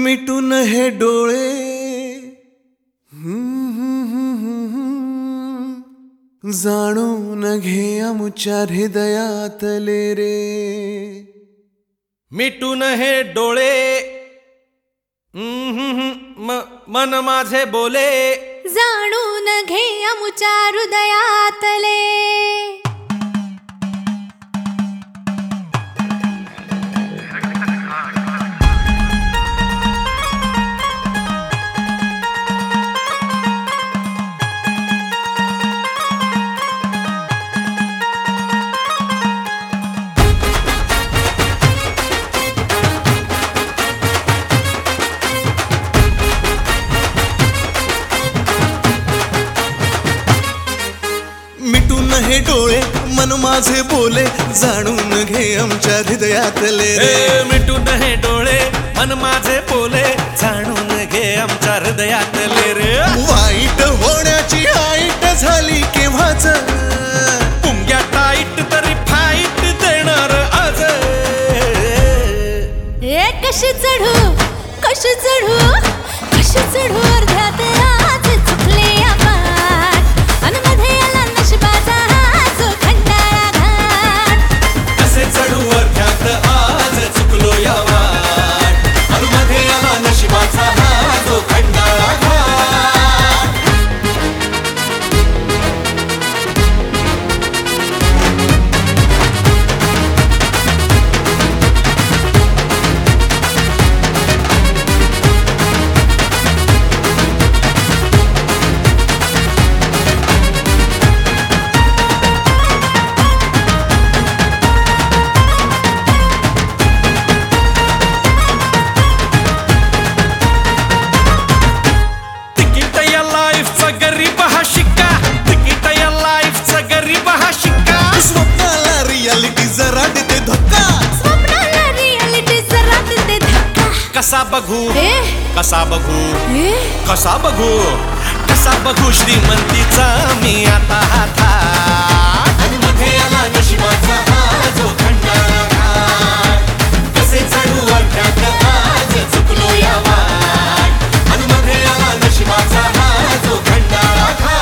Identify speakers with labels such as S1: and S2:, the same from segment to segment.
S1: मिटून हे डोळे जाणून घे आमच्या हृदयातले रे.
S2: मिटून हे डोळे मन माझे बोले
S3: जाणून घे आमच्या हृदयातले.
S1: मिटून हे डोळे मन माझे बोले जाणून घे आमच्या हृदयातले रे.
S2: मिटून हे डोळे मन माझे बोले जाणून घे आमच्या हृदयातले रे.
S1: वाईट होण्याची हाईट झाली केव्हाच
S2: पुंग्या टाईट तरी फाईट देणार आज.
S3: कशी चढू कशी चढू कशी चढू अर्ध्यात आज चुकले आपण अन मध्ये आला नशिबाचा हा जो खंडाळा घाट.
S2: कसे चढू अर्ध्यात आज चुकलो या वाट अन मध्ये आला नशिबाचा हा जो खंडाळा घाट. कसा बघू कसा बघू कसा बघू कसा बघू श्रीमंतीचा मी आता हातात आणि मध्ये आला नशिबाचा हा जो खंडाळा घाट. कसे चढू अर्ध्यात आज चुकलो या वाट आणि मध्ये आला नशिबाचा हा जो खंडाळा घाट.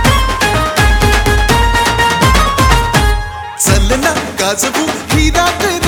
S1: चल ना गाजवू ही रात